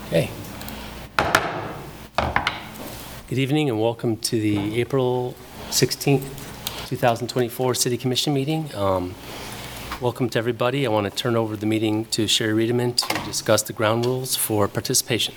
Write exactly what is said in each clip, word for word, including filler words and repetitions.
Okay. Good evening and welcome to the April sixteenth, two thousand twenty-four City Commission meeting. Um, welcome to everybody. I want to turn over the meeting to Sherry Riedemann to discuss the ground rules for participation.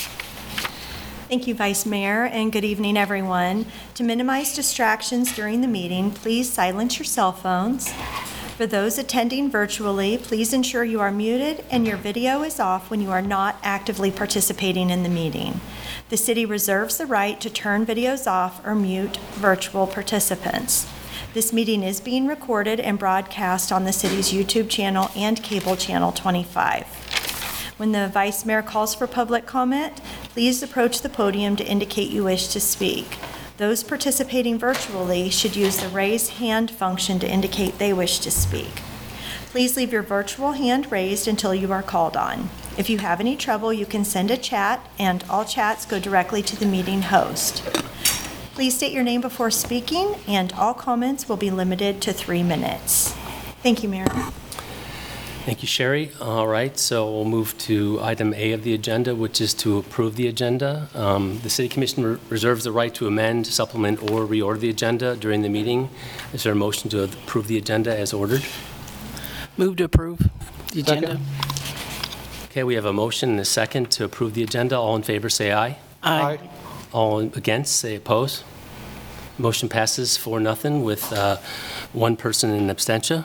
Thank you, Vice Mayor, and good evening, everyone. To minimize distractions during the meeting, please silence your cell phones. For those attending virtually, please ensure you are muted and your video is off when you are not actively participating in the meeting. The city reserves the right to turn videos off or mute virtual participants. This meeting is being recorded and broadcast on the city's YouTube channel and cable channel twenty-five. When the Vice Mayor calls for public comment, please approach the podium to indicate you wish to speak. Those participating virtually should use the raise hand function to indicate they wish to speak. Please leave your virtual hand raised until you are called on. If you have any trouble, you can send a chat, and all chats go directly to the meeting host. Please state your name before speaking, and all comments will be limited to three minutes. Thank you, Mayor. Thank you, Sherry. All right, so we'll move to item A of the agenda, which is to approve the agenda. Um, the City Commission re reserves the right to amend, supplement, or reorder the agenda during the meeting. Is there a motion to approve the agenda as ordered? Move to approve the agenda. Second. Okay, we have a motion and a second to approve the agenda. All in favor, say aye. Aye. All against, say oppose. Motion passes four nothing with uh, one person in abstention.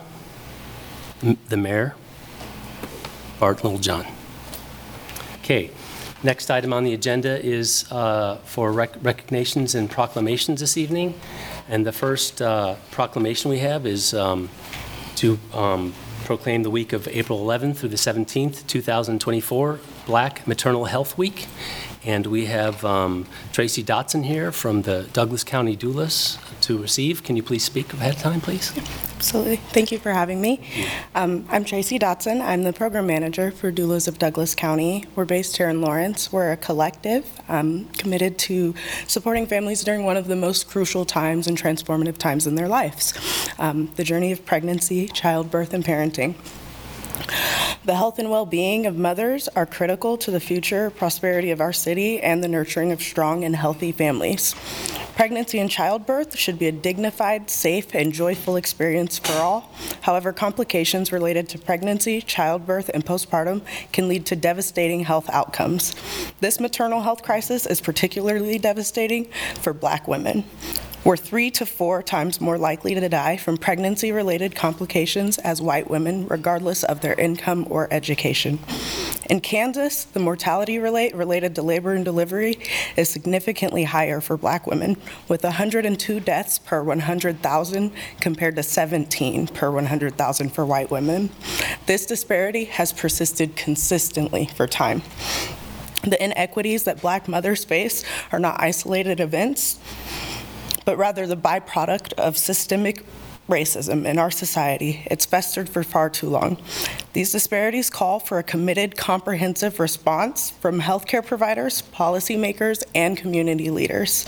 M the mayor, Bart Littlejohn. Okay, next item on the agenda is uh, for rec recognitions and proclamations this evening. And the first uh, proclamation we have is um, to um, proclaim the week of April eleventh through the seventeenth, two thousand twenty-four, Black Maternal Health Week. And we have um, Tracy Dotson here from the Douglas County Doulas to receive. Can you please speak ahead of time, please? Absolutely. Thank you for having me. Um, I'm Tracy Dotson. I'm the program manager for Doulas of Douglas County. We're based here in Lawrence. We're a collective um, committed to supporting families during one of the most crucial times and transformative times in their lives, um, the journey of pregnancy, childbirth, and parenting. The health and well-being of mothers are critical to the future prosperity of our city and the nurturing of strong and healthy families. Pregnancy and childbirth should be a dignified, safe, and joyful experience for all. However, complications related to pregnancy, childbirth, and postpartum can lead to devastating health outcomes. This maternal health crisis is particularly devastating for Black women. We're three to four times more likely to die from pregnancy-related complications as white women, regardless of their income or education. In Kansas, the mortality rate related to labor and delivery is significantly higher for Black women, with one hundred two deaths per one hundred thousand compared to seventeen per one hundred thousand for white women. This disparity has persisted consistently for time. The inequities that Black mothers face are not isolated events, but rather the byproduct of systemic racism in our society. It's festered for far too long. These disparities call for a committed, comprehensive response from healthcare providers, policymakers, and community leaders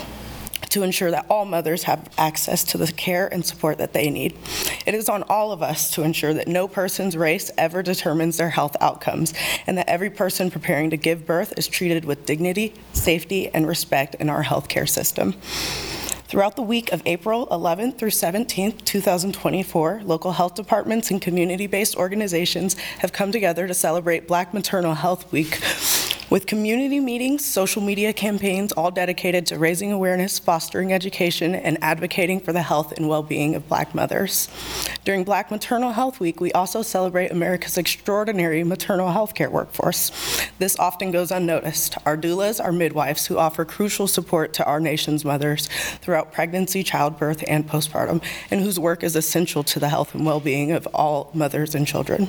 to ensure that all mothers have access to the care and support that they need. It is on all of us to ensure that no person's race ever determines their health outcomes, and that every person preparing to give birth is treated with dignity, safety, and respect in our healthcare system. Throughout the week of April eleventh through seventeenth, two thousand twenty-four, local health departments and community-based organizations have come together to celebrate Black Maternal Health Week with community meetings, social media campaigns, all dedicated to raising awareness, fostering education, and advocating for the health and well-being of Black mothers. During Black Maternal Health Week, we also celebrate America's extraordinary maternal health care workforce. This often goes unnoticed. Our doulas are midwives who offer crucial support to our nation's mothers throughout pregnancy, childbirth, and postpartum, and whose work is essential to the health and well-being of all mothers and children.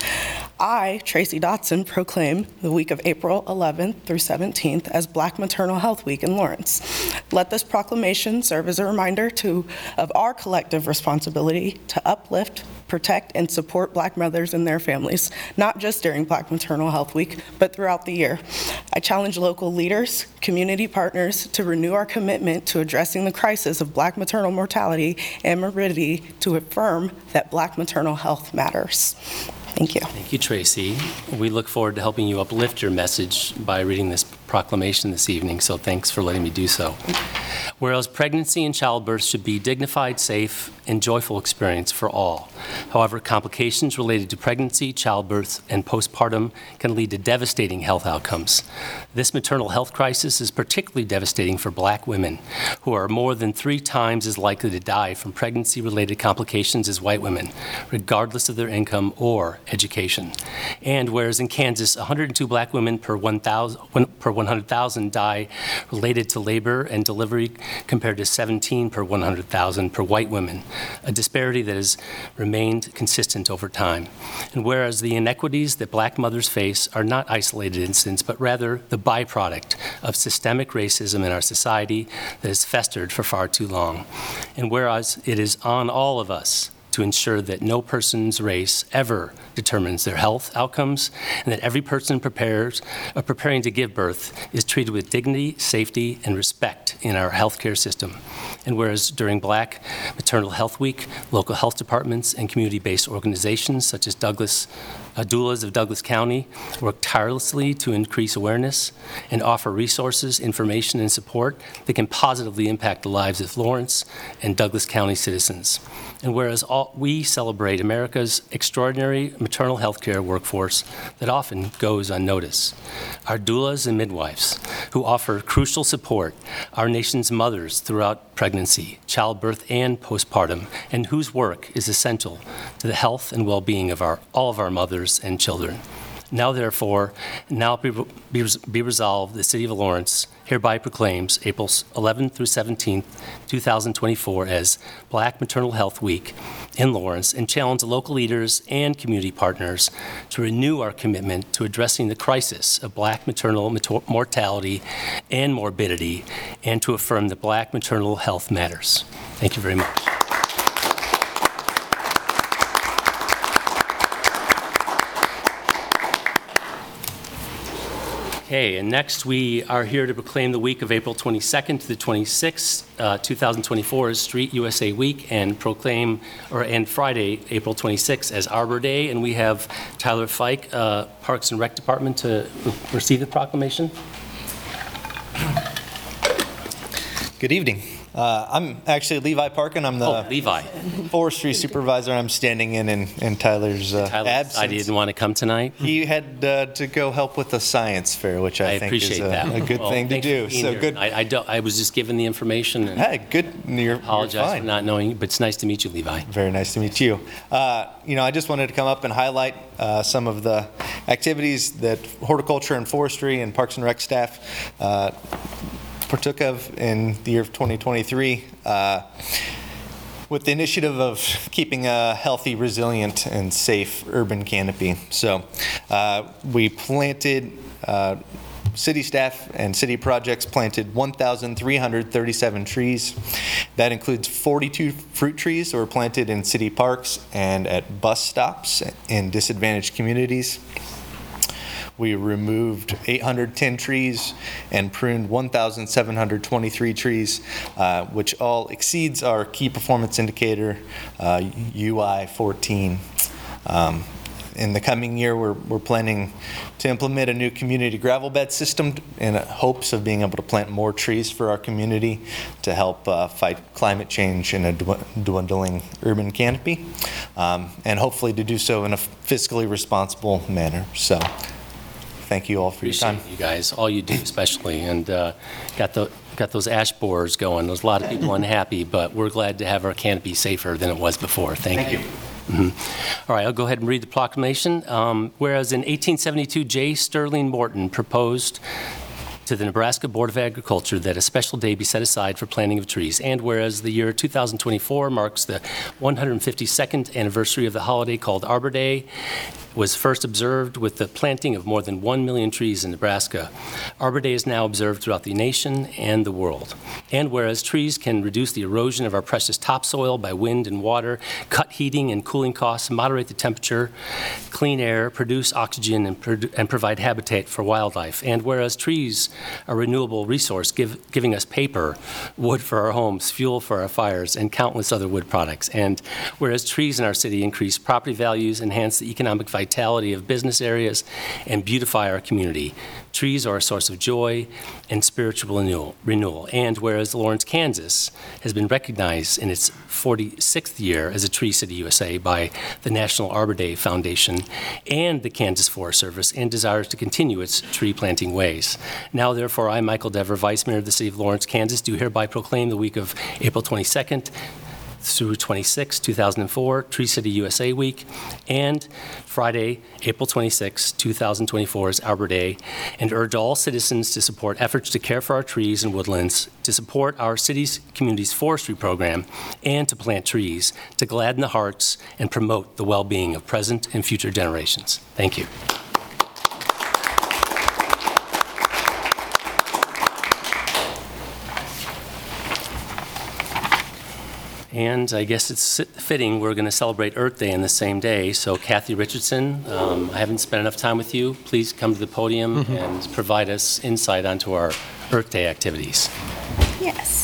I, Tracy Dotson, proclaim the week of April eleventh through seventeenth as Black Maternal Health Week in Lawrence. Let this proclamation serve as a reminder to, of our collective responsibility to uplift, protect, and support Black mothers and their families, not just during Black Maternal Health Week, but throughout the year. I challenge local leaders, community partners to renew our commitment to addressing the crisis of Black maternal mortality and morbidity to affirm that Black maternal health matters. Thank you. Thank you, Tracy. We look forward to helping you uplift your message by reading this proclamation this evening, so thanks for letting me do so. Whereas pregnancy and childbirth should be dignified, safe, and joyful experience for all. However, complications related to pregnancy, childbirth, and postpartum can lead to devastating health outcomes. This maternal health crisis is particularly devastating for Black women, who are more than three times as likely to die from pregnancy-related complications as white women, regardless of their income or education. And whereas in Kansas, one hundred two Black women per one thousand per one hundred thousand die related to labor and delivery, compared to seventeen per one hundred thousand per white women, a disparity that has remained consistent over time. And whereas the inequities that Black mothers face are not isolated incidents, but rather the byproduct of systemic racism in our society that has festered for far too long. And whereas it is on all of us to ensure that no person's race ever determines their health outcomes, and that every person prepares, uh, preparing to give birth is treated with dignity, safety, and respect in our healthcare system. And whereas during Black Maternal Health Week, local health departments and community-based organizations such as Douglas Uh, doulas of Douglas County work tirelessly to increase awareness and offer resources, information, and support that can positively impact the lives of Lawrence and Douglas County citizens. And whereas all, we celebrate America's extraordinary maternal health care workforce that often goes unnoticed, our doulas and midwives who offer crucial support, our nation's mothers throughout pregnancy, childbirth, and postpartum, and whose work is essential to the health and well-being of our, all of our mothers and children. Now, therefore, now be, be, be resolved, the City of Lawrence hereby proclaims April eleventh through seventeenth, two thousand twenty-four as Black Maternal Health Week in Lawrence, and challenge local leaders and community partners to renew our commitment to addressing the crisis of Black maternal mortality and morbidity, and to affirm that Black maternal health matters. Thank you very much. Okay, and next we are here to proclaim the week of April twenty-second to the twenty-sixth, uh, two thousand twenty-four as Street U S A Week, and proclaim, or and Friday, April twenty-sixth as Arbor Day. And we have Tyler Fike, uh, Parks and Rec Department, to receive the proclamation. Good evening. Uh, I'm actually Levi Parkin. I'm the Oh, Levi. forestry supervisor. I'm standing in in, in Tyler's uh, Tyler absence. decided he didn't want to come tonight. He had uh, to go help with the science fair, which I, I think appreciate is a, that. a good Well, thing to thank you do. for being So here good. tonight. I, don't, I was just given the information, and Hey, good. You're, apologize you're for fine. not knowing, but it's nice to meet you, Levi. Very nice to meet you. Uh, you know, I just wanted to come up and highlight uh, some of the activities that horticulture and forestry and Parks and Rec staff uh, partook of in the year of twenty twenty-three. Uh, with the initiative of keeping a healthy, resilient, and safe urban canopy. So uh, we planted, uh, city staff and city projects planted one thousand three hundred thirty-seven trees. That includes forty-two fruit trees that were planted in city parks and at bus stops in disadvantaged communities. We removed eight hundred ten trees and pruned one thousand seven hundred twenty-three trees, uh, which all exceeds our key performance indicator, uh, U I fourteen. Um, in the coming year, we're, we're planning to implement a new community gravel bed system in hopes of being able to plant more trees for our community to help uh, fight climate change in a dwindling urban canopy, um, and hopefully to do so in a fiscally responsible manner. So. Thank you all for your time. Appreciate you guys, all you do especially, and uh, got the got those ash borers going. There's a lot of people unhappy, but we're glad to have our canopy safer than it was before. Thank, Thank you. you. Mm-hmm. All right, I'll go ahead and read the proclamation. Um, whereas in eighteen seventy-two, J. Sterling Morton proposed to the Nebraska Board of Agriculture that a special day be set aside for planting of trees. And whereas the year two thousand twenty-four marks the one hundred fifty-second anniversary of the holiday called Arbor Day, was first observed with the planting of more than one million trees in Nebraska. Arbor Day is now observed throughout the nation and the world. And whereas trees can reduce the erosion of our precious topsoil by wind and water, cut heating and cooling costs, moderate the temperature, clean air, produce oxygen, and, produ- and provide habitat for wildlife. And whereas trees a renewable resource, give, giving us paper, wood for our homes, fuel for our fires, and countless other wood products. And whereas trees in our city increase property values, enhance the economic vitality of business areas, and beautify our community, trees are a source of joy and spiritual renewal. renewal. And whereas Lawrence, Kansas has been recognized in its forty-sixth year as a Tree City U S A by the National Arbor Day Foundation and the Kansas Forest Service, and desires to continue its tree planting ways. Now, therefore, I, Michael Dever, Vice Mayor of the City of Lawrence, Kansas, do hereby proclaim the week of April twenty-second through twenty-sixth, two thousand four, Tree City U S A Week, and Friday, April twenty-sixth, two thousand twenty-four is Arbor Day, and urge all citizens to support efforts to care for our trees and woodlands, to support our city's community's forestry program, and to plant trees to gladden the hearts and promote the well-being of present and future generations. Thank you. And I guess it's fitting we're going to celebrate Earth Day on the same day. So Kathy Richardson, um, I haven't spent enough time with you. Please come to the podium mm-hmm. and provide us insight onto our Earth Day activities. Yes.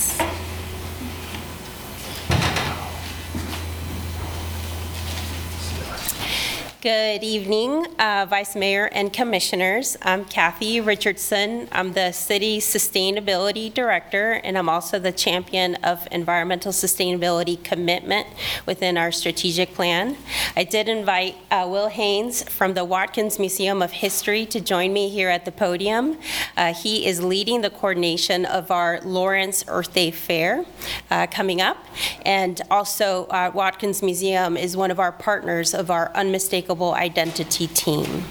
Good evening, uh, Vice Mayor and Commissioners. I'm Kathy Richardson. I'm the City Sustainability Director, and I'm also the champion of environmental sustainability commitment within our strategic plan. I did invite uh, Will Haynes from the Watkins Museum of History to join me here at the podium. Uh, he is leading the coordination of our Lawrence Earth Day Fair uh, coming up, and also uh, Watkins Museum is one of our partners of our Unmistakable Identity team.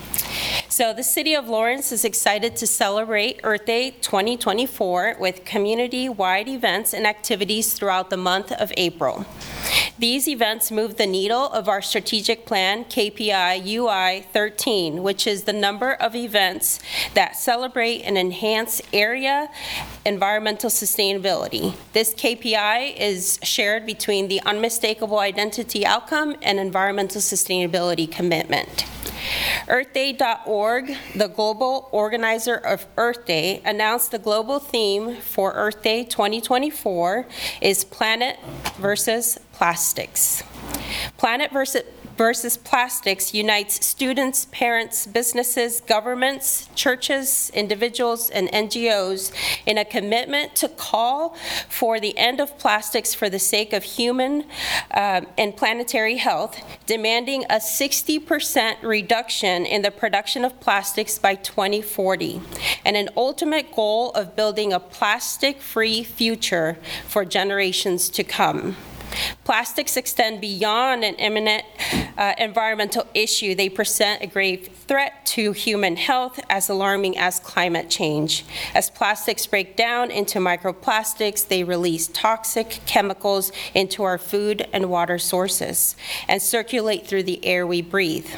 So the City of Lawrence is excited to celebrate Earth Day twenty twenty-four with community-wide events and activities throughout the month of April. These events move the needle of our strategic plan, K P I U I thirteen, which is the number of events that celebrate and enhance area environmental sustainability. This K P I is shared between the Unmistakable Identity Outcome and Environmental Sustainability Commitment. Earth Day dot org, the global organizer of Earth Day, announced the global theme for Earth Day twenty twenty-four is Planet versus Plastics. Planet versus versus Plastics unites students, parents, businesses, governments, churches, individuals, and N G Os in a commitment to call for the end of plastics for the sake of human uh, and planetary health, demanding a sixty percent reduction in the production of plastics by twenty forty, and an ultimate goal of building a plastic-free future for generations to come. Plastics extend beyond an imminent uh, environmental issue. They present a grave threat to human health, as alarming as climate change. As plastics break down into microplastics, they release toxic chemicals into our food and water sources and circulate through the air we breathe.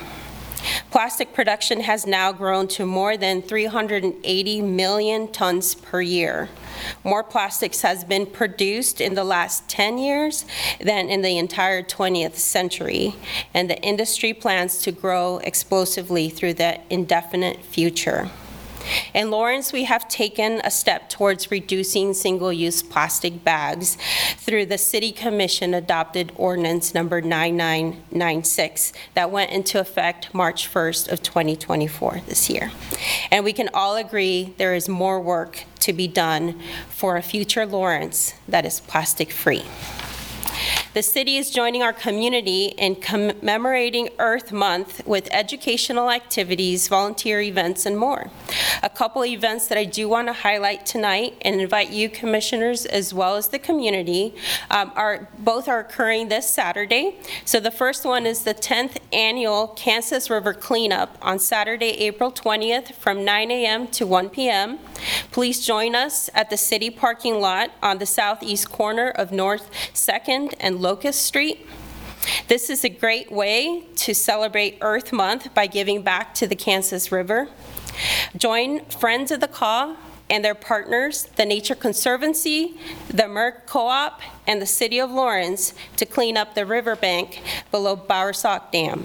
Plastic production has now grown to more than three hundred eighty million tons per year. More plastics has been produced in the last ten years than in the entire twentieth century, and the industry plans to grow explosively through the indefinite future. In Lawrence, we have taken a step towards reducing single-use plastic bags through the City Commission adopted ordinance number nine nine nine six that went into effect March first of twenty twenty-four this year. And we can all agree there is more work to be done for a future Lawrence that is plastic-free. The city is joining our community in commemorating Earth Month with educational activities, volunteer events, and more. A couple events that I do want to highlight tonight and invite you commissioners as well as the community um, are both are occurring this Saturday. So the first one is the tenth annual Kansas River Cleanup on Saturday, April twentieth from nine a m to one p m Please join us at the city parking lot on the southeast corner of North second and Locust Street. This is a great way to celebrate Earth Month by giving back to the Kansas River. Join Friends of the Kaw and their partners, the Nature Conservancy, the Merck Co-op, and the City of Lawrence to clean up the riverbank below Bowersock Dam.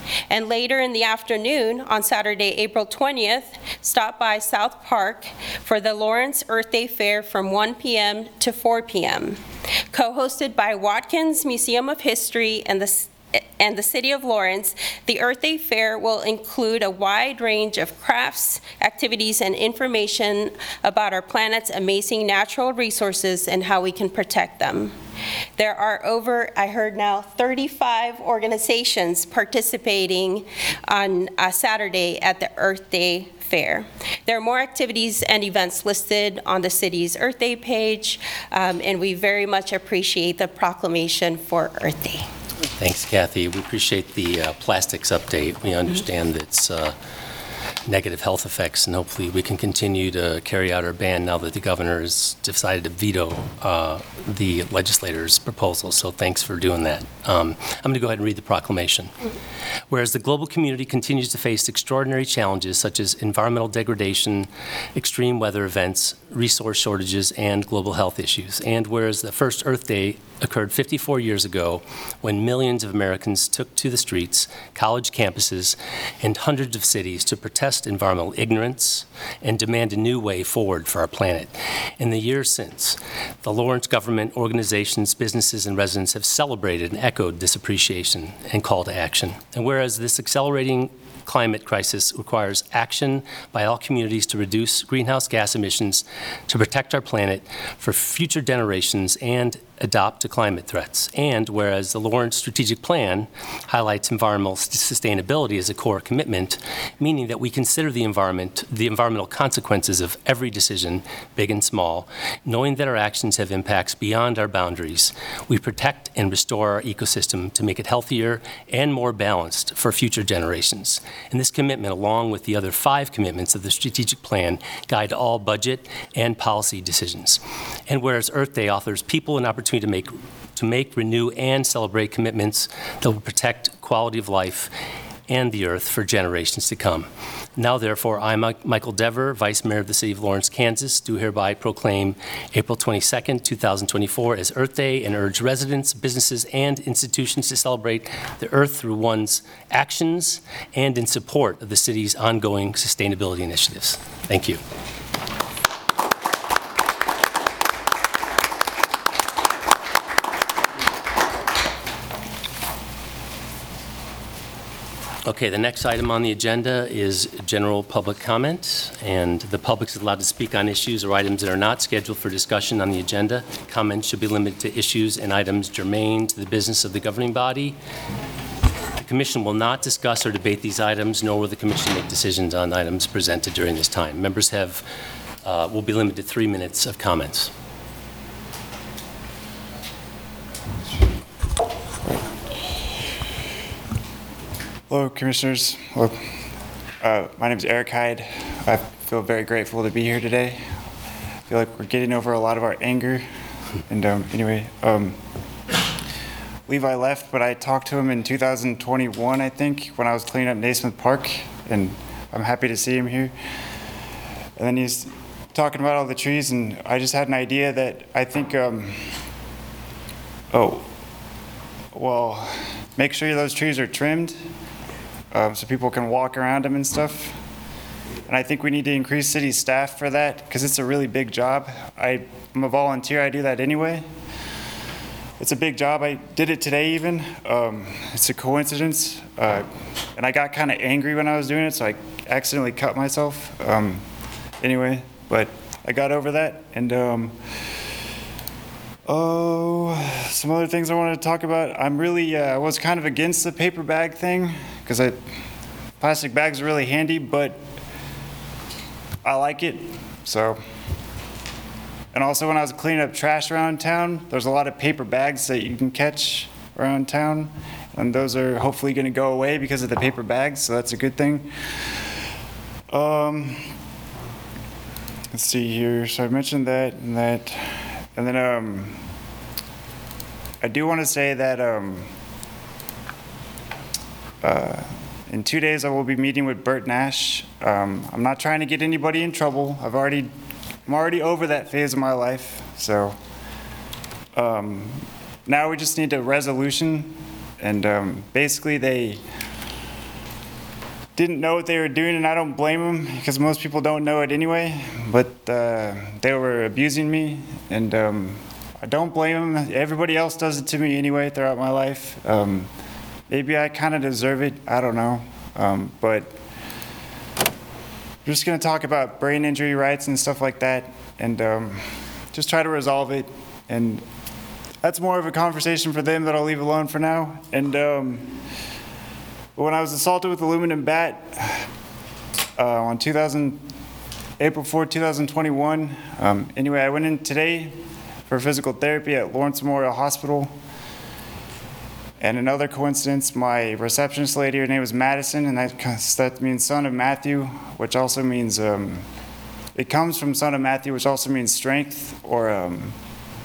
And later in the afternoon, on Saturday, April twentieth, stop by South Park for the Lawrence Earth Day Fair from one p m to four p m Co-hosted by Watkins Museum of History and the and the City of Lawrence, the Earth Day Fair will include a wide range of crafts, activities, and information about our planet's amazing natural resources and how we can protect them. There are over, I heard now, thirty-five organizations participating on uh, Saturday at the Earth Day Fair. There are more activities and events listed on the city's Earth Day page, um, and we very much appreciate the proclamation for Earth Day. Thanks, Kathy. We appreciate the uh, plastics update. We understand its uh, negative health effects, and hopefully we can continue to carry out our ban now that the governor has decided to veto uh, the legislator's proposal. So thanks for doing that. Um, I'm going to go ahead and read the proclamation. Whereas the global community continues to face extraordinary challenges such as environmental degradation, extreme weather events, resource shortages, and global health issues, and whereas the first Earth Day occurred fifty-four years ago when millions of Americans took to the streets, college campuses, and hundreds of cities to protest environmental ignorance and demand a new way forward for our planet. In the years since, the Lawrence government, organizations, businesses, and residents have celebrated and echoed this appreciation and call to action. And whereas this accelerating climate crisis requires action by all communities to reduce greenhouse gas emissions, to protect our planet for future generations, and adopt to climate threats. And whereas the Lawrence Strategic Plan highlights environmental sustainability as a core commitment, meaning that we consider the environment, the environmental consequences of every decision, big and small, knowing that our actions have impacts beyond our boundaries, we protect and restore our ecosystem to make it healthier and more balanced for future generations. And this commitment, along with the other five commitments of the strategic plan, guide all budget and policy decisions. And whereas Earth Day offers people an opportunity to make, to make, renew, and celebrate commitments that will protect quality of life and the earth for generations to come. Now, therefore, I, Michael Dever, Vice Mayor of the City of Lawrence, Kansas, do hereby proclaim April twenty-second, two thousand twenty-four as Earth Day and urge residents, businesses, and institutions to celebrate the earth through one's actions and in support of the city's ongoing sustainability initiatives. Thank you. Okay, the next item on the agenda is general public comment, and the public is allowed to speak on issues or items that are not scheduled for discussion on the agenda. Comments should be limited to issues and items germane to the business of the governing body. The Commission will not discuss or debate these items, nor will the Commission make decisions on items presented during this time. Members have, uh, will be limited to three minutes of comments. Hello, Commissioners. Hello. Uh, my name is Eric Hyde. I feel very grateful to be here today. I feel like we're getting over a lot of our anger. And um, anyway, um, Levi left, but I talked to him in two thousand twenty-one, I think, when I was cleaning up Naismith Park, and I'm happy to see him here. And then he's talking about all the trees, and I just had an idea that I think, um, oh, well, make sure those trees are trimmed. Um, so people can walk around them and stuff. And I think we need to increase city staff for that because it's a really big job. I, I'm a volunteer, I do that anyway. It's a big job, I did it today even. Um, it's a coincidence. Uh, and I got kind of angry when I was doing it, so I accidentally cut myself. Um, anyway, but I got over that. And um, oh, some other things I wanted to talk about. I'm really, uh, I was kind of against the paper bag thing because I, plastic bags are really handy, but I like it, so. And also when I was cleaning up trash around town, there's a lot of paper bags that you can catch around town, and those are hopefully gonna go away because of the paper bags, so that's a good thing. Um, let's see here, so I mentioned that and that. And then um, I do want to say that um, uh, in two days I will be meeting with Bert Nash. Um, I'm not trying to get anybody in trouble. I've already, I'm already over that phase of my life. So um, now we just need a resolution. And um, basically they didn't know what they were doing, and I don't blame them because most people don't know it anyway. But uh, they were abusing me, and um, I don't blame them. Everybody else does it to me anyway throughout my life. Um, maybe I kind of deserve it. I don't know. Um, but we're just going to talk about brain injury rights and stuff like that, and um, just try to resolve it. And that's more of a conversation for them that I'll leave alone for now. And um, when I was assaulted with aluminum bat uh, on two thousand, April fourth, two thousand twenty-one, um, anyway, I went in today for physical therapy at Lawrence Memorial Hospital. And another coincidence, my receptionist lady, her name was Madison, and that, that means son of Matthew, which also means, um, it comes from son of Matthew, which also means strength or um,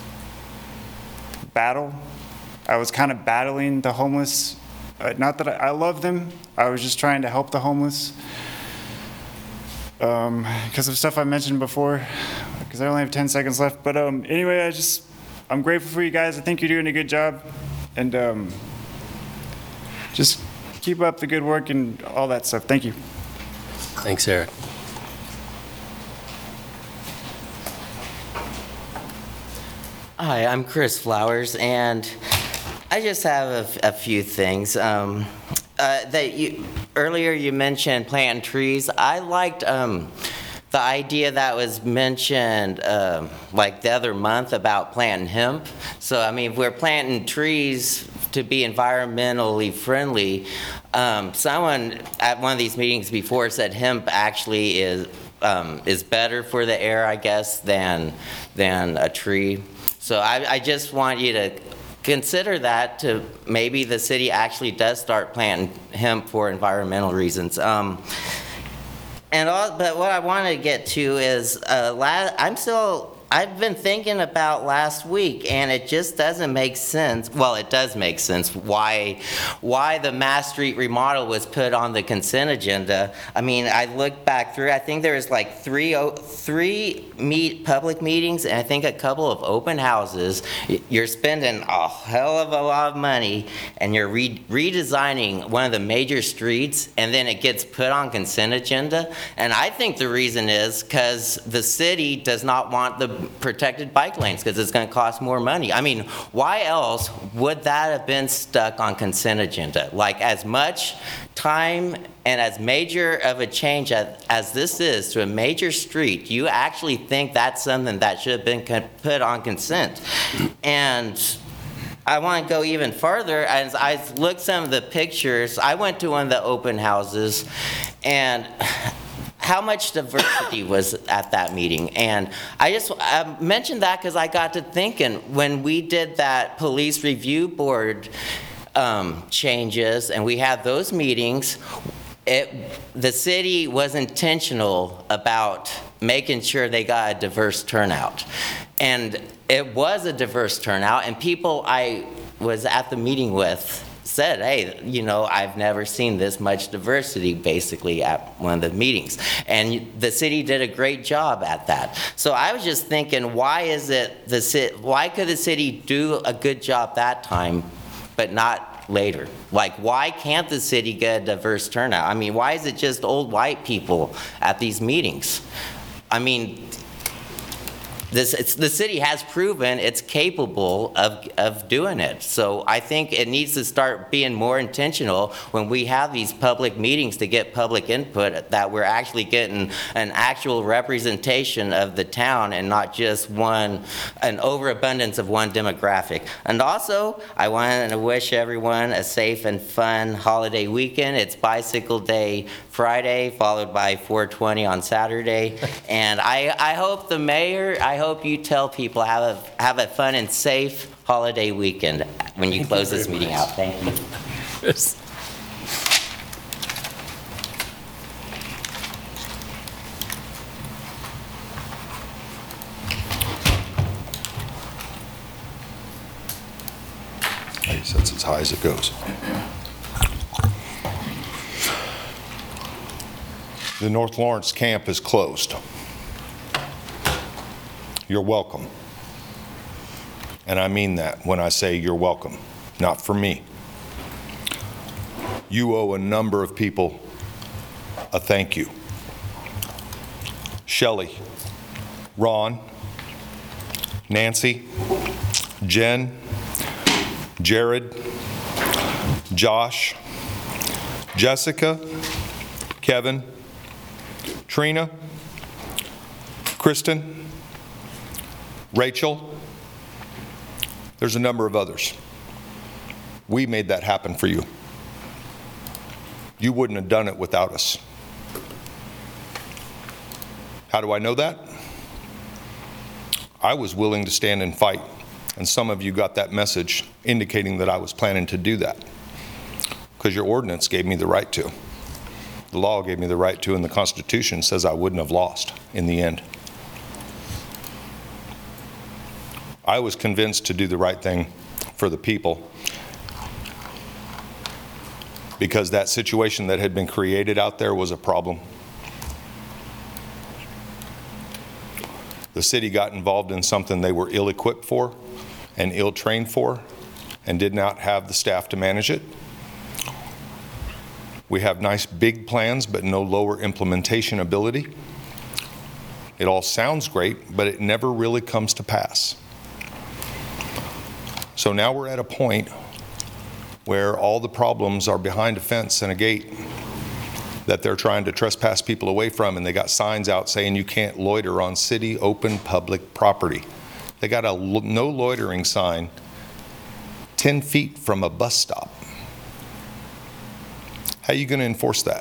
battle. I was kind of battling the homeless. Uh, not that I, I love them, I was just trying to help the homeless. Um, because of stuff I mentioned before, because I only have ten seconds left. But um, anyway, I just, I'm grateful for you guys. I think you're doing a good job. And um, just keep up the good work and all that stuff. Thank you. Thanks, Eric. Hi, I'm Chris Flowers, and I just have a, f- a few things. Um, uh, that you earlier you mentioned planting trees. I liked um, the idea that was mentioned um like the other month about planting hemp. So I mean, if we're planting trees to be environmentally friendly, um, someone at one of these meetings before said hemp actually is um, is better for the air, I guess, than than a tree. So I, I just want you to consider that, to maybe the city actually does start planting hemp for environmental reasons. Um, and all, but what I want to get to is, uh, la- I'm still, I've been thinking about last week, and it just doesn't make sense. Well, it does make sense why why the Mass Street remodel was put on the consent agenda. I mean, I looked back through, I think there was like three o- three meet public meetings and I think a couple of open houses. You're spending a hell of a lot of money and you're re- redesigning one of the major streets, and then it gets put on consent agenda. And I think the reason is because the city does not want the protected bike lanes, because it's going to cost more money. I mean, why else would that have been stuck on consent agenda? Like, as much time and as major of a change as, as this is to a major street, you actually think that's something that should have been con- put on consent? And I want to go even further. As I looked some of the pictures, I went to one of the open houses, and how much diversity was at that meeting? And I just I mentioned that because I got to thinking, when we did that police review board um, changes and we had those meetings, it, the city was intentional about making sure they got a diverse turnout. And it was a diverse turnout, and people I was at the meeting with said, hey, you know, I've never seen this much diversity basically at one of the meetings. And the city did a great job at that. So I was just thinking, why is it the city, why could the city do a good job that time, but not later? Like, why can't the city get a diverse turnout? I mean, why is it just old white people at these meetings? I mean, This, it's, the city has proven it's capable of, of doing it. So I think it needs to start being more intentional when we have these public meetings to get public input, that we're actually getting an actual representation of the town and not just one, an overabundance of one demographic. And also, I want to wish everyone a safe and fun holiday weekend. It's Bicycle Day Friday, followed by four twenty on Saturday. And I, I hope the mayor, I hope you tell people have a have a fun and safe holiday weekend when you close this meeting out. Thank you. I guess that's as high as it goes. The North Lawrence camp is closed. You're welcome. And I mean that when I say you're welcome, not for me. You owe a number of people a thank you. Shelley, Ron, Nancy, Jen, Jared, Josh, Jessica, Kevin, Trina, Kristen, Rachel. There's a number of others. We made that happen for you. You wouldn't have done it without us. How do I know that? I was willing to stand and fight, and some of you got that message indicating that I was planning to do that, because your ordinance gave me the right to. The law gave me the right to, and the Constitution says I wouldn't have lost in the end. I was convinced to do the right thing for the people, because that situation that had been created out there was a problem. The city got involved in something they were ill-equipped for and ill-trained for, and did not have the staff to manage it. We have nice big plans, but no lower implementation ability. It all sounds great, but it never really comes to pass. So now we're at a point where all the problems are behind a fence and a gate that they're trying to trespass people away from, and they got signs out saying you can't loiter on city open public property. They got a no loitering sign ten feet from a bus stop. How are you going to enforce that?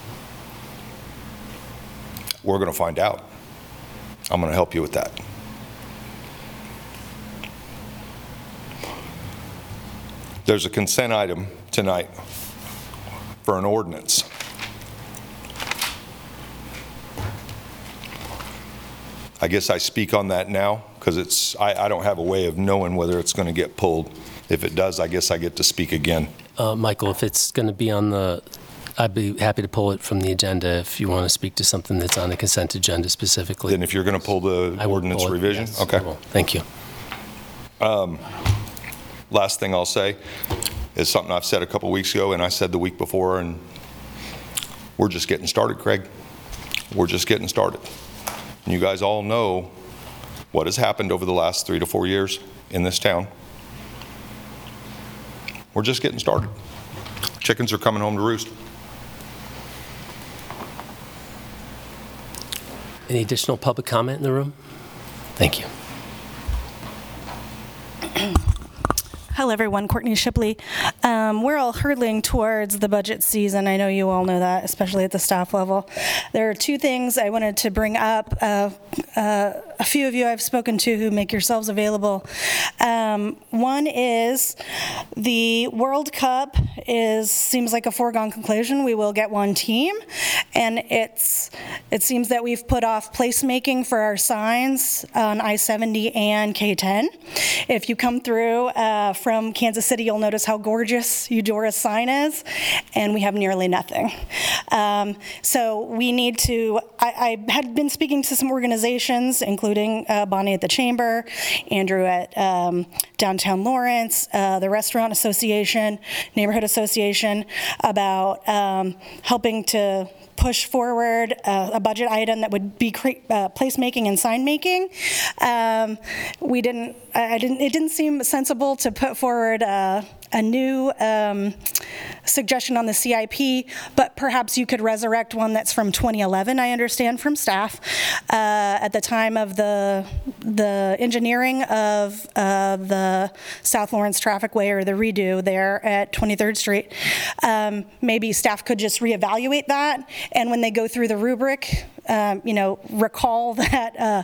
We're going to find out. I'm going to help you with that. There's a consent item tonight for an ordinance. I guess I speak on that now because it's I, I don't have a way of knowing whether it's going to get pulled. If it does, I guess I get to speak again. Uh, Michael, if it's going to be on the, I'd be happy to pull it from the agenda if you want to speak to something that's on the consent agenda specifically. Then if you're going to pull the I will ordinance pull it, revision? yes, Okay. I will. Thank you. Um, last thing I'll say is something I've said a couple weeks ago, and I said the week before, and we're just getting started, Craig. We're just getting started. And you guys all know what has happened over the last three to four years in this town. We're just getting started. Chickens are coming home to roost. Any additional public comment in the room? Thank you. Hello, everyone. Courtney Shipley. Um, we're all hurtling towards the budget season. I know you all know that, especially at the staff level. There are two things I wanted to bring up. Uh, uh, a few of you I've spoken to who make yourselves available. Um, one is the World Cup is seems like a foregone conclusion. We will get one team, and it's it seems that we've put off placemaking for our signs on I seventy and K ten. If you come through uh, from Kansas City, you'll notice how gorgeous Eudora's sign is, and we have nearly nothing. Um, so we need to, I, I had been speaking to some organizations, including uh, Bonnie at the Chamber, Andrew at um, Downtown Lawrence, uh, the Restaurant Association, Neighborhood Association, about um, helping to push forward uh, a budget item that would be cre- uh, placemaking and sign making. Um, we didn't, I didn't, it didn't seem sensible to put forward uh, a new um, suggestion on the C I P, but perhaps you could resurrect one that's from twenty eleven, I understand from staff, uh, at the time of the the engineering of uh, the South Lawrence Traffic Way, or the redo there at twenty-third Street. Um, maybe staff could just reevaluate that, and when they go through the rubric, um, you know, recall that uh,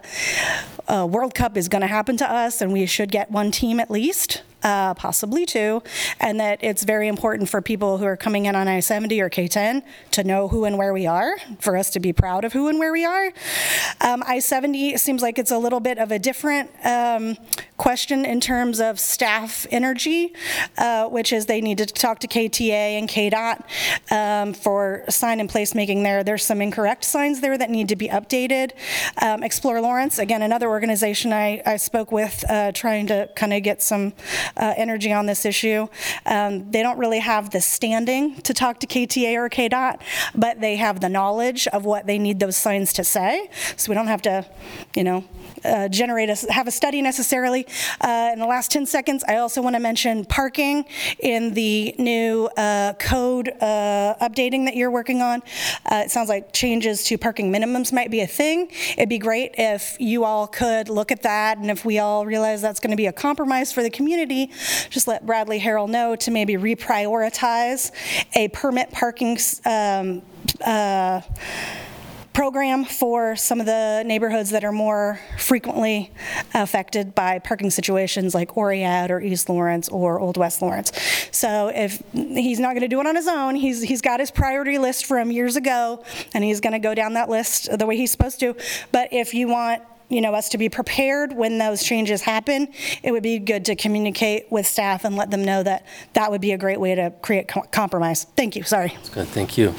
uh, World Cup is going to happen to us, and we should get one team at least. Uh, possibly two, and that it's very important for people who are coming in on I seventy or K ten to know who and where we are, for us to be proud of who and where we are. Um, I seventy seems like it's a little bit of a different um, question in terms of staff energy, uh, which is they need to talk to K T A and K DOT um, for sign and placemaking there. There's some incorrect signs there that need to be updated. Um, Explore Lawrence, again, another organization I, I spoke with, uh, trying to kind of get some uh, energy on this issue. Um, They don't really have the standing to talk to K T A or K D O T, but they have the knowledge of what they need those signs to say, so we don't have to, you know, uh, generate a, have a study necessarily. Uh, in the last ten seconds, I also want to mention parking in the new uh, code uh, updating that you're working on. Uh, it sounds like changes to parking minimums might be a thing. It'd be great if you all could look at that, and if we all realize that's going to be a compromise for the community, just let Bradley Harrell know to maybe reprioritize a permit parking um, uh, program for some of the neighborhoods that are more frequently affected by parking situations like Oriad or East Lawrence or Old West Lawrence. So if he's not going to do it on his own, he's he's got his priority list from years ago, and he's going to go down that list the way he's supposed to. But if you want you know, us to be prepared when those changes happen, it would be good to communicate with staff and let them know that that would be a great way to create co- compromise. Thank you, sorry. That's good, thank you.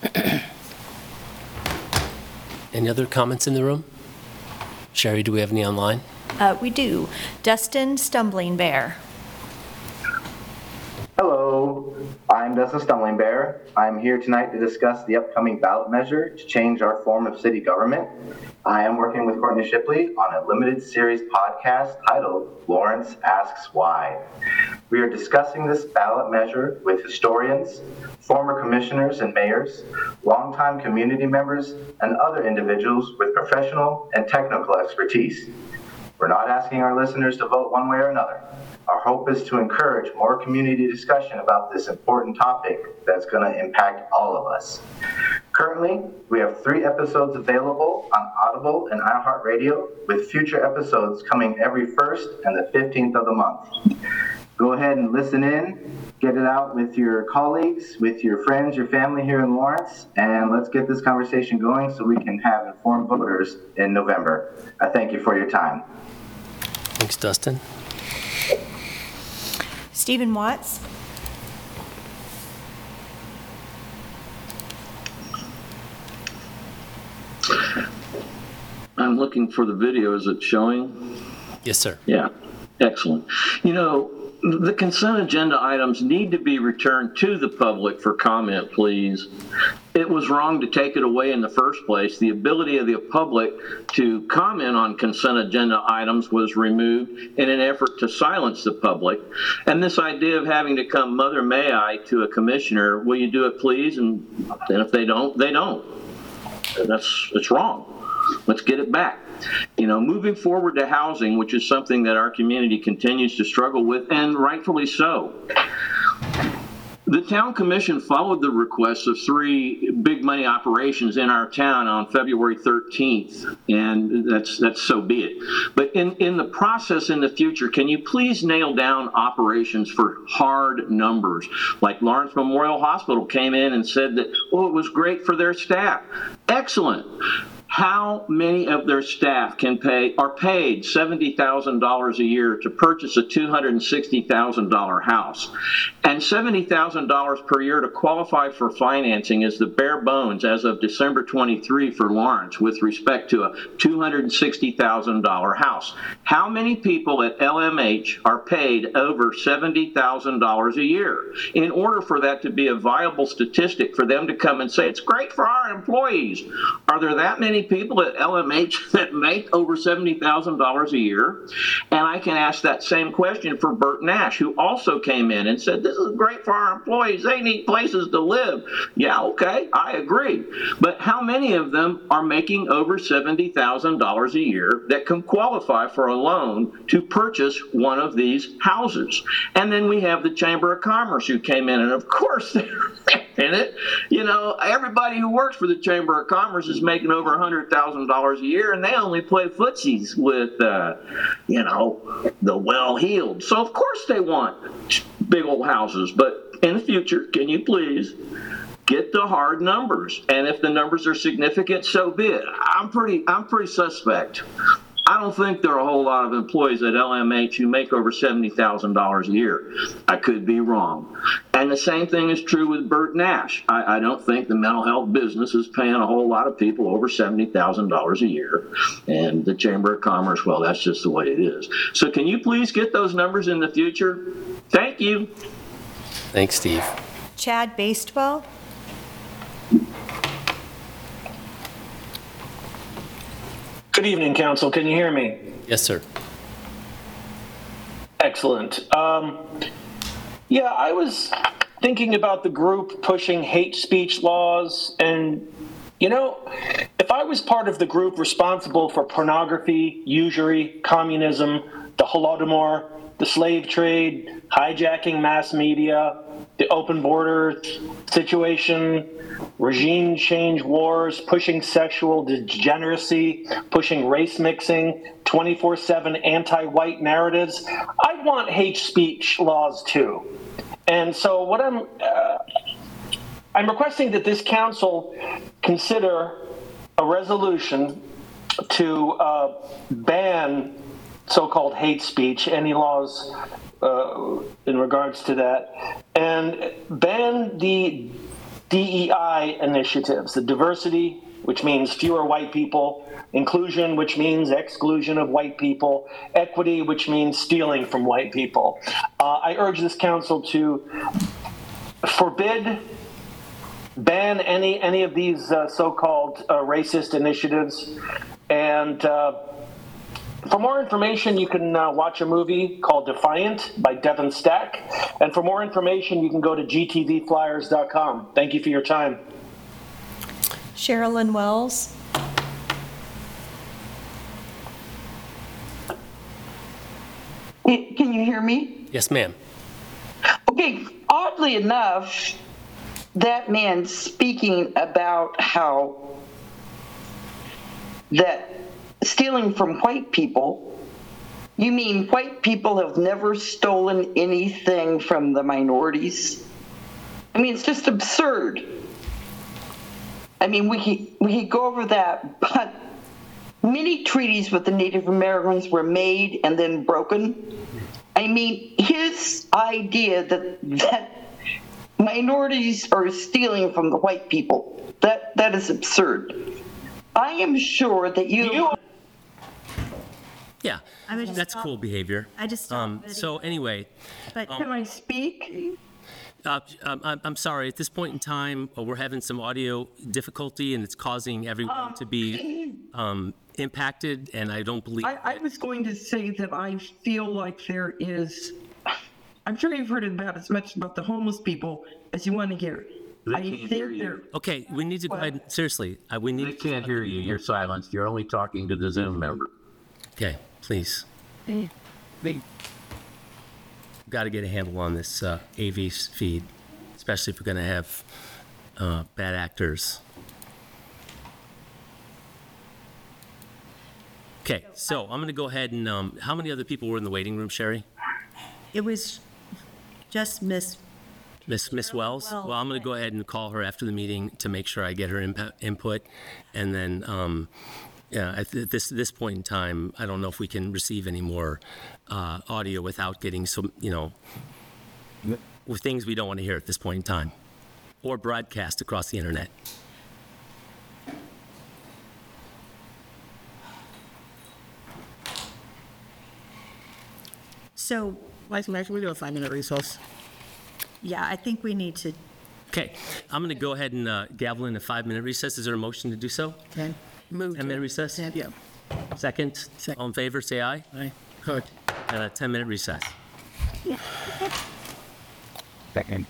Any other comments in the room? Sherry, do we have any online? Uh, We do. Dustin Stumbling Bear. Hello, I'm Dustin Stumbling Bear. I'm here tonight to discuss the upcoming ballot measure to change our form of city government. I am working with Courtney Shipley on a limited series podcast titled Lawrence Asks Why. We are discussing this ballot measure with historians, former commissioners and mayors, longtime community members, and other individuals with professional and technical expertise. We're not asking our listeners to vote one way or another. Our hope is to encourage more community discussion about this important topic that's going to impact all of us. Currently, we have three episodes available on Audible and iHeartRadio, with future episodes coming every first and the fifteenth of the month. Go ahead and listen in, get it out with your colleagues, with your friends, your family here in Lawrence, and let's get this conversation going so we can have informed voters in November. I thank you for your time. Thanks, Dustin. Stephen Watts. I'm looking for the video. Is it showing? Yes, sir. Yeah, excellent. You know, the consent agenda items need to be returned to the public for comment, please. It was wrong to take it away in the first place. The ability of the public to comment on consent agenda items was removed in an effort to silence the public. And this idea of having to come mother may I to a commissioner, will you do it please? And then if they don't, they don't. That's, it's wrong. Let's get it back. You know, moving forward to housing, which is something that our community continues to struggle with, and rightfully so. The town commission followed the requests of three big money operations in our town on February thirteenth, and that's that's so be it. But in, in the process in the future, can you please nail down operations for hard numbers? Like Lawrence Memorial Hospital came in and said that, oh, it was great for their staff. Excellent. How many of their staff can pay are paid seventy thousand dollars a year to purchase a two hundred sixty thousand dollars house? And seventy thousand dollars per year to qualify for financing is the bare bones as of December twenty-third for Lawrence with respect to a two hundred sixty thousand dollars house. How many people at L M H are paid over seventy thousand dollars a year? In order for that to be a viable statistic for them to come and say, it's great for our employees. Are there that many people at L M H that make over seventy thousand dollars a year? And I can ask that same question for Bert Nash, who also came in and said, this is great for our employees. They need places to live. Yeah, okay, I agree. But how many of them are making over seventy thousand dollars a year that can qualify for a loan to purchase one of these houses? And then we have the Chamber of Commerce who came in, and of course they're in it. You know, everybody who works for the Chamber of Commerce is making over one hundred thousand dollars a year, and they only play footsies with, uh, you know, the well-heeled. So of course they want big old houses, but in the future, can you please get the hard numbers? And if the numbers are significant, so be it. I'm pretty, I'm pretty suspect. I don't think there are a whole lot of employees at L M H who make over seventy thousand dollars a year. I could be wrong. And the same thing is true with Bert Nash. I, I don't think the mental health business is paying a whole lot of people over seventy thousand dollars a year. And the Chamber of Commerce, well, that's just the way it is. So can you please get those numbers in the future? Thank you. Thanks, Steve. Chad Bastewell. Good evening, Council. Can you hear me? Yes, sir. Excellent. Um, yeah, I was thinking about the group pushing hate speech laws, and, you know, if I was part of the group responsible for pornography, usury, communism, the Holodomor, the slave trade, hijacking mass media, the open border situation, regime change wars, pushing sexual degeneracy, pushing race mixing, twenty-four seven anti-white narratives, I want hate speech laws too. And so what I'm, uh, I'm requesting that this council consider a resolution to uh, ban so-called hate speech, any laws uh, in regards to that, and ban the D E I initiatives, the diversity, which means fewer white people, inclusion, which means exclusion of white people, equity, which means stealing from white people. Uh, I urge this council to forbid, ban any, any of these uh, so-called uh, racist initiatives. And uh, for more information, you can uh, watch a movie called Defiant by Devin Stack. And for more information, you can go to G T V flyers dot com. Thank you for your time. Sherilyn Wells. Can you hear me? Yes, ma'am. Okay, oddly enough, that man speaking about how that stealing from white people, you mean white people have never stolen anything from the minorities? I mean, it's just absurd. I mean, we could, we could go over that, but many treaties with the Native Americans were made and then broken. I mean, his idea that that minorities are stealing from the white people, that that is absurd. I am sure that you... you Yeah, I would just that's stop. cool behavior. I just Um, stopped so anyway, But Can I speak? uh, um, I'm, I'm sorry, at this point in time, uh, we're having some audio difficulty and it's causing everyone to be um, impacted, and I don't believe. I, I was going to say that I feel like there is, I'm sure you've heard about as much about the homeless people as you want to hear. I think there. Okay, we need to go ahead, seriously, uh, we need. They can't hear you. You're silenced. You're only talking to the Zoom member. Okay, please. Got to get a handle on this uh, A V feed, especially if we're going to have uh, bad actors. Okay, so I'm going to go ahead and, um, how many other people were in the waiting room, Sherry? it was just Miss Miss Miss Wells? Well, I'm going to go ahead and call her after the meeting to make sure I get her imp- input. And then, um, yeah, at th- this this point in time, I don't know if we can receive any more uh, audio without getting some, you know, with things we don't want to hear at this point in time, or broadcast across the internet. So, Vice Mayor, can we do a five-minute recess? yeah, I think we need to, Okay, I'm going to go ahead and uh, gavel in a five-minute recess. Is there a motion to do so? Ten. Move. ten-minute recess? Yeah. Second? Second. All in favor, say aye. Aye. Good. And a ten-minute recess. Second.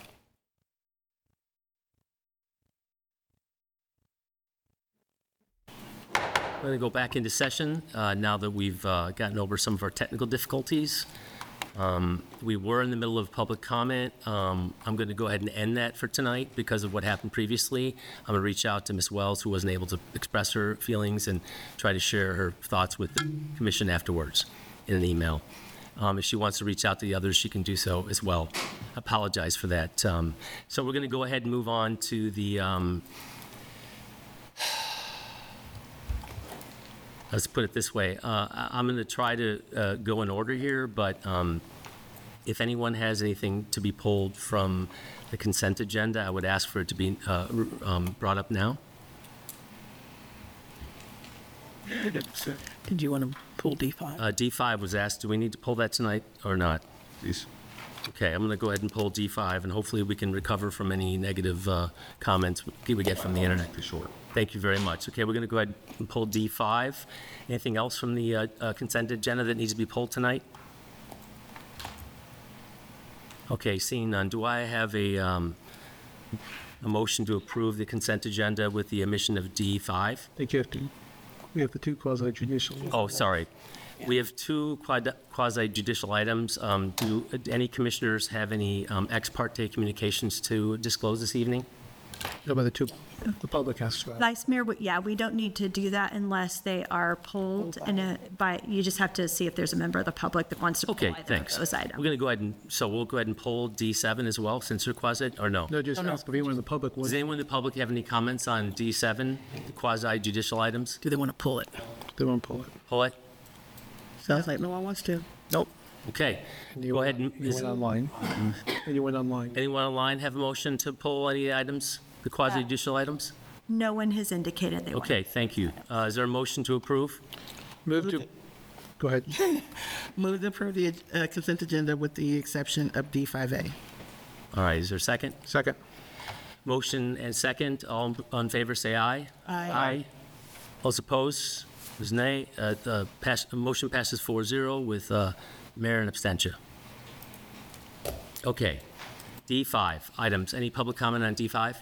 We're going to go back into session uh, now that we've uh, gotten over some of our technical difficulties. Um, We were in the middle of public comment. Um, I'm going to go ahead and end that for tonight because of what happened previously. I'm going to reach out to Miz Wells, who wasn't able to express her feelings, and try to share her thoughts with the commission afterwards in an email. Um, If she wants to reach out to the others, she can do so as well. Apologize for that. Um, So we're going to go ahead and move on to the, um, let's put it this way. Uh, I- I'm going to try to uh, go in order here, but um, If anyone has anything to be pulled from the consent agenda, I would ask for it to be uh, r- um, brought up now. Did you want to pull D five? Uh, D five was asked, do we need to pull that tonight or not? Please. Okay, I'm going to go ahead and pull D five, and hopefully we can recover from any negative uh, comments we get from the internet. Sure. Thank you very much. Okay, we're going to go ahead and pull D five. Anything else from the uh, uh, consent agenda that needs to be pulled tonight? Okay, seeing none, do I have a, um, a motion to approve the consent agenda with the omission of D five? I think you have to, we have the two quasi judicial. Oh, sorry. We have two quad- quasi-judicial items. Um, Do any commissioners have any um, ex parte communications to disclose this evening? No, but the two, the public has to. Vice Mayor, we- yeah, we don't need to do that unless they are pulled, and uh, by, you just have to see if there's a member of the public that wants to pull Okay, either of thanks. those We're items. going to go ahead and, so we'll go ahead and pull D seven as well, since they're quasi, or no? No, just ask if anyone in the public wants. Does anyone in the public have any comments on D seven, the quasi-judicial items? Do they want to pull it? They won't pull it. Pull it? Sounds like no one wants to. Nope. Okay. Go ahead and, Anyone online? Anyone online? anyone online have a motion to pull any items, the quasi-judicial items? No one has indicated they want. Okay, thank you. Uh, Is there a motion to approve? Move to, go ahead. Move to approve the uh, consent agenda with the exception of D five A. All right, is there a second? Second. Motion and second, all all in favor, say aye. Aye. Aye. All opposed, is nay. Uh, The pass- motion passes four zero with uh, mayor and abstention. Okay, D five, items. Any public comment on D five?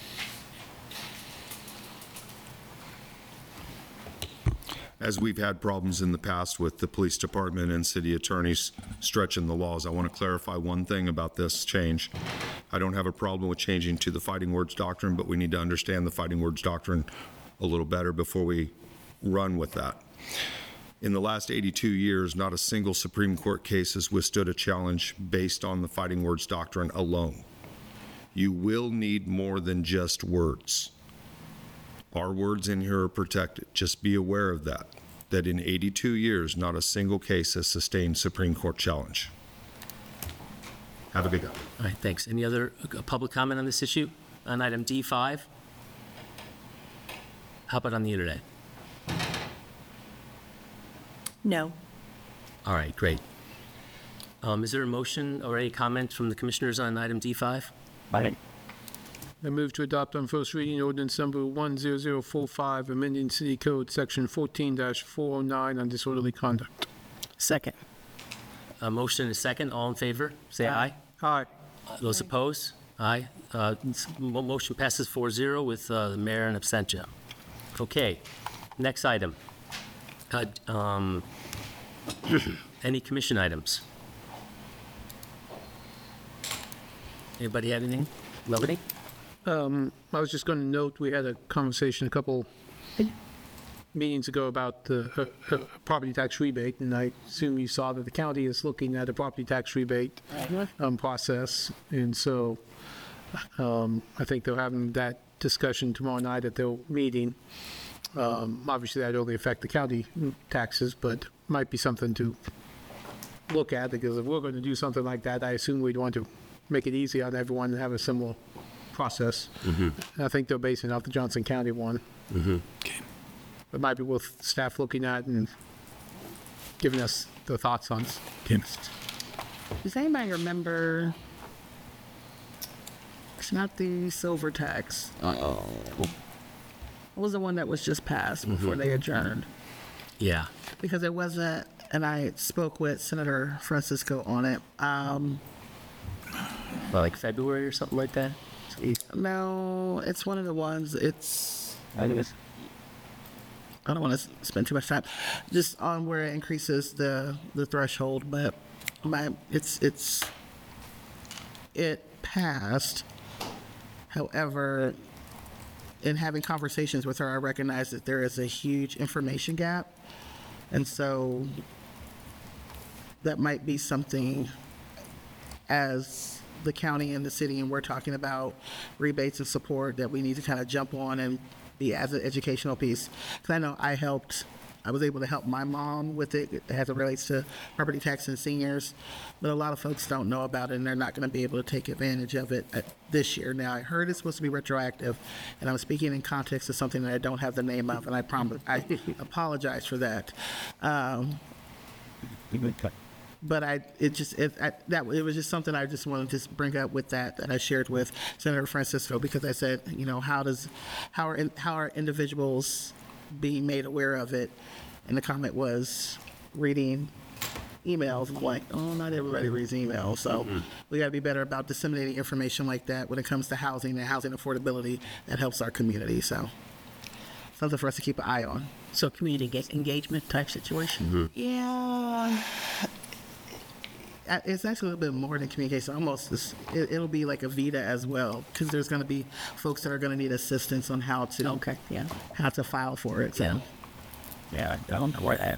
As we've had problems in the past with the police department and city attorneys stretching the laws, I want to clarify one thing about this change. I don't have a problem with changing to the fighting words doctrine, but we need to understand the fighting words doctrine a little better before we run with that. In the last eighty-two years, not a single Supreme Court case has withstood a challenge based on the fighting words doctrine alone. You will need more than just words. Our words in here are protected. Just be aware of that, that in eighty-two years, not a single case has sustained Supreme Court challenge. Have a good day. All right, thanks. Any other uh, public comment on this issue? On item D five? How about on the internet? No. All right, great. Um, Is there a motion or any comment from the commissioners on item D five? I move to adopt on first reading ordinance number one zero zero four five, amending City Code Section fourteen four oh nine on disorderly conduct. Second. A motion and a second. All in favor? Say aye. Aye. Those opposed? Aye. Uh, s- mo- Motion passes four zero with uh, the mayor and abstention. Okay, next item. Uh, um, Any commission items? Anybody have anything? Melody? Um, I was just going to note, we had a conversation a couple meetings ago about the uh, uh, property tax rebate, and I assume you saw that the county is looking at a property tax rebate um, process, and so um, I think they're having that discussion tomorrow night at their meeting. Um, Obviously, that only affect the county taxes, but might be something to look at, because if we're going to do something like that, I assume we'd want to make it easy on everyone and have a similar process. Mm-hmm. I think they're basing off the Johnson County one. Mm-hmm. It might be worth staff looking at and giving us their thoughts on. Does anybody remember? It's not the silver tax. Oh. What was the one that was just passed before they adjourned? Yeah. Because it wasn't, and I spoke with Senator Francisco on it. Um, Well, like February or something like that? no, it's one of the ones, it's, I think it's- I don't want to spend too much time, just on where it increases the, the threshold, but my, it's, it's, it passed. However, in having conversations with her, I recognize that there is a huge information gap. And so that might be something, as the county and the city, and we're talking about rebates and support, that we need to kind of jump on and be as an educational piece. Because I know I helped I was able to help my mom with it as it relates to property tax and seniors, but a lot of folks don't know about it, and they're not going to be able to take advantage of it uh, this year. Now, I heard it's supposed to be retroactive, and I'm speaking in context of something that I don't have the name of, and I promise I apologize for that. Um, But I, it just, it, I, that, it was just something I just wanted to just bring up with that, that I shared with Senator Francisco, because I said, you know, how does, how are, in, how are individuals being made aware of it? And the comment was reading emails. I'm like, oh, not everybody reads emails. So mm-hmm. we got to be better about disseminating information like that when it comes to housing and housing affordability that helps our community. So something for us to keep an eye on. So community engagement type situation? Mm-hmm. Yeah. It's actually a little bit more than communication. Almost, this, it, it'll be like a Vita as well, because there's going to be folks that are going to need assistance on how to okay, yeah, how to file for it. So. Yeah, yeah, I don't know where that.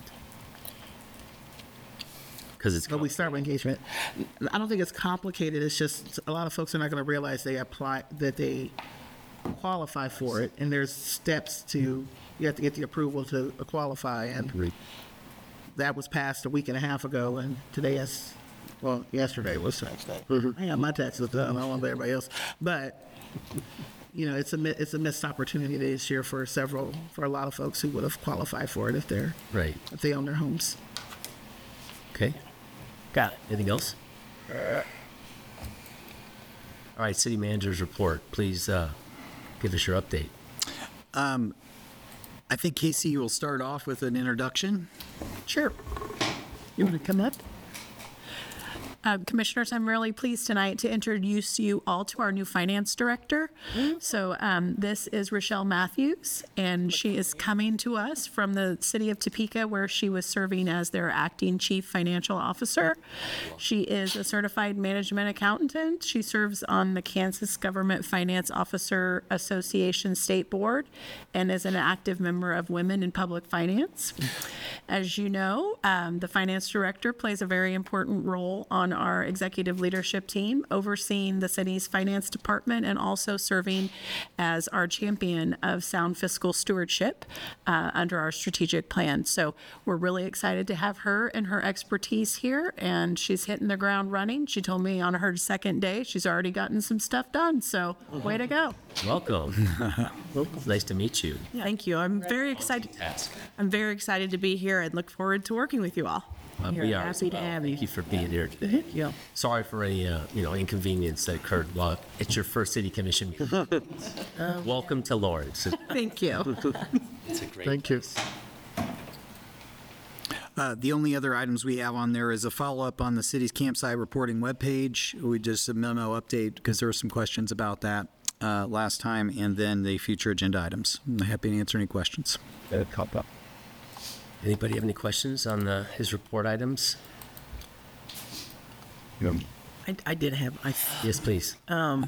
Because it's. But we start with engagement. I don't think it's complicated. It's just a lot of folks are not going to realize they apply that they qualify for it, and there's steps to you have to get the approval to qualify, and Agreed. That was passed a week and a half ago, and today is. Well, yesterday was tax day. Mm-hmm. I got my taxes done. I don't know about everybody else, but you know, it's a it's a missed opportunity this year for several for a lot of folks who would have qualified for it if they're right if they own their homes. Okay, got it. Anything else? Uh, All right, city manager's report. Please uh, give us your update. Um, I think Casey will start off with an introduction. Sure. You want to come up? Uh, Commissioners, I'm really pleased tonight to introduce you all to our new finance director. Mm-hmm. So um, this is Rochelle Matthews, and she is coming to us from the city of Topeka, where she was serving as their acting chief financial officer. She is a certified management accountant. She serves on the Kansas Government Finance Officer Association State Board and is an active member of Women in Public Finance. As you know, um, the finance director plays a very important role on our executive leadership team, overseeing the city's finance department and also serving as our champion of sound fiscal stewardship uh, under our strategic plan. So we're really excited to have her and her expertise here, and she's hitting the ground running. She told me on her second day she's already gotten some stuff done, so way to go. Welcome. It's nice to meet you. Thank you. I'm very excited. I'm very excited to be here and look forward to working with you all. Uh, We're we are happy to well. have Thank you. you for being here today. Yeah. Sorry for any uh, you know inconvenience that occurred while it's your first city commission meeting. Um, Welcome to Lawrence. Thank you. It's a great Thank you. Uh, the only other items we have on there is a follow-up on the city's campsite reporting webpage. We just a memo update because there were some questions about that uh, last time, and then the future agenda items. I'm happy to answer any questions. Anybody have any questions on the, his report items? I, I did have. I, Yes, please. um,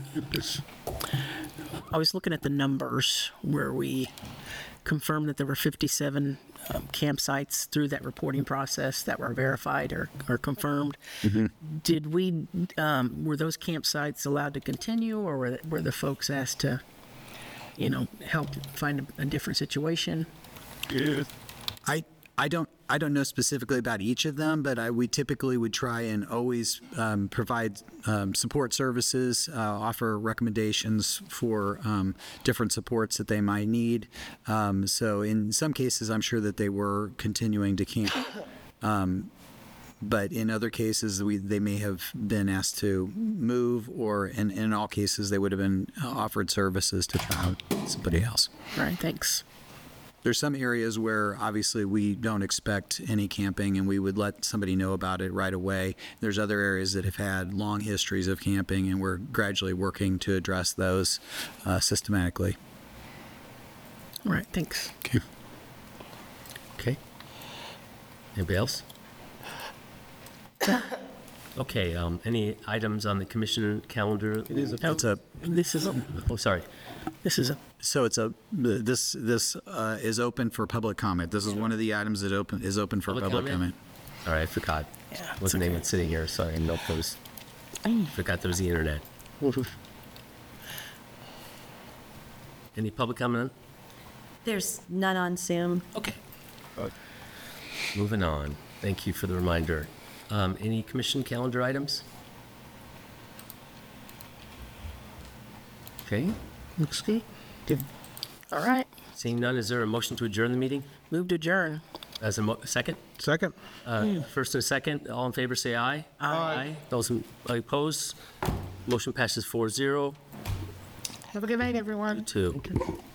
I was looking at the numbers where we confirmed that there were fifty-seven um, campsites through that reporting process that were verified or, or confirmed. Mm-hmm. Did we? Um, were those campsites allowed to continue, or were, were the folks asked to, you know, help find a, a different situation? I I don't I don't know specifically about each of them, but I, we typically would try and always um, provide um, support services, uh, offer recommendations for um, different supports that they might need. Um, so in some cases, I'm sure that they were continuing to camp. Um, But in other cases, we, they may have been asked to move, or in, in all cases, they would have been offered services to try out somebody else. All right, thanks. There's some areas where obviously we don't expect any camping, and we would let somebody know about it right away. There's other areas that have had long histories of camping, and we're gradually working to address those uh, systematically. All right, thanks. Okay. Okay. Anybody else? Okay, um, any items on the commission calendar? It is a, it's a, this is a, oh, sorry. This is a, so it's a, this, this uh, is open for public comment. This is one of the items that open, is open for Public public comment? comment. All right, I forgot. Yeah, Wasn't it's even okay. sitting here, sorry. I know those. Forgot there was the internet. Any public comment? There's none on Zoom. Okay. Moving on. Thank you for the reminder. Um, Any commission calendar items? Okay, Looks good. All right. seeing none, is there a motion to adjourn the meeting? Move to adjourn. As a mo- second? Second. Uh, First and a second, all in favor, say aye. Aye. Those opposed, motion passes four zero Have a good night, everyone. two.